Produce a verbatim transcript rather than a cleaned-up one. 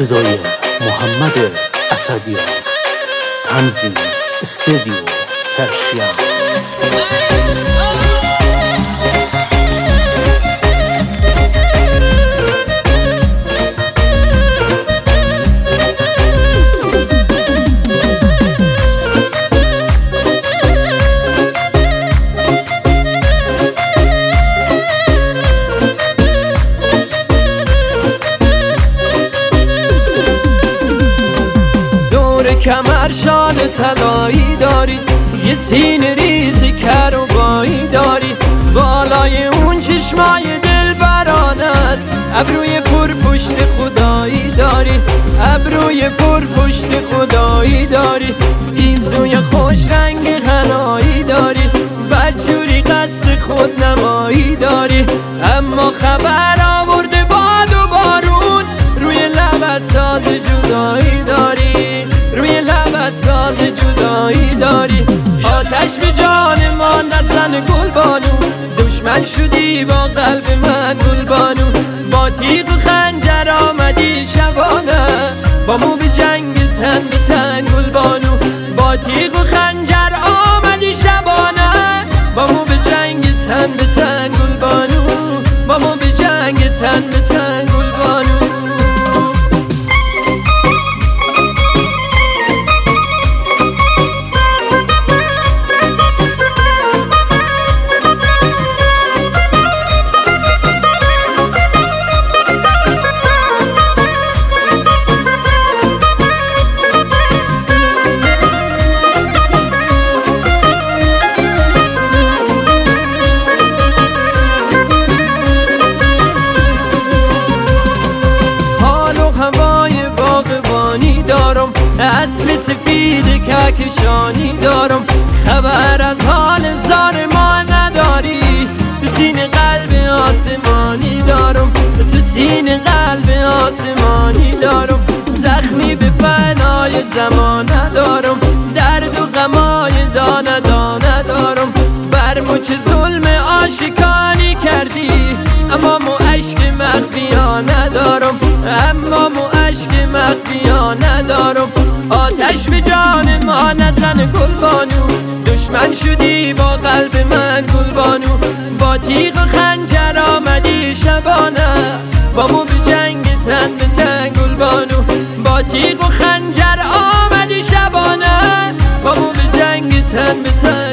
صدای محمد اسدیان، تنظیم استودیو پرشین. کمر شال طلایی داری، یه سینه ریز کروبایی داری، بالای اون چشمای دل برانت ابروی پر پشت خدایی داری، ابروی پر پشت خدایی داری، گیسوی خوش رنگ غنایی داری، بدجوری قصد خود نمایی داری، اما خبر آورده باد و بارون روی لبت ساز جدایی داری، روی لبت ساز جدایی داری. آتش به جان ما نزن گلبانو، دشمن شدی با قلب من گلبانو، با تیغ و خنجر آمدی شبانه با مو به جنگ تن به تن گلبانو، با تیغ و خنجر آمدی شبانه با مو به جنگ تن به تن گلبانو، با مو به جنگ تن به تن گلبانو. اصل سفید کهکشانی دارم، خبر از حال زار ما نداری، تو سینه قلب آسمانی دارم، تو سینه قلب آسمانی دارم، زخمی به فنای زمان ندارم، درد و غمای دانه دانه دارم، بر مچ ظلم آشکاری کردی اما مو عشق مخفیا ندارم، اما مو عشق مخفیا ندارم. آتش به جان ما نزن گلبانو، دشمن شدی با قلب من گلبانو، با تیغ و خنجر آمدی شبانه با مو به جنگ تن به تن گلبانو، با تیغ و خنجر آمدی شبانه با مو به جنگ تن به تن